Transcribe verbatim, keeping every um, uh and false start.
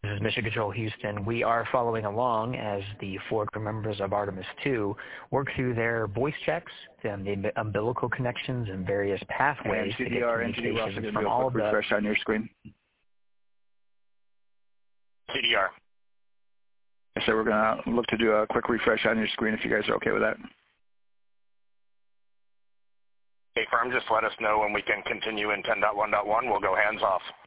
This is Mission Control Houston. We are following along as the four crew members of Artemis two work through their voice checks, um, the umbilical connections, and various pathways and to get communications from all of the... refresh on your screen. C D R. So we're going to look to do a quick refresh on your screen if you guys are okay with that. Okay, firm, just let us know when we can continue in ten dot one dot one. We'll go hands off.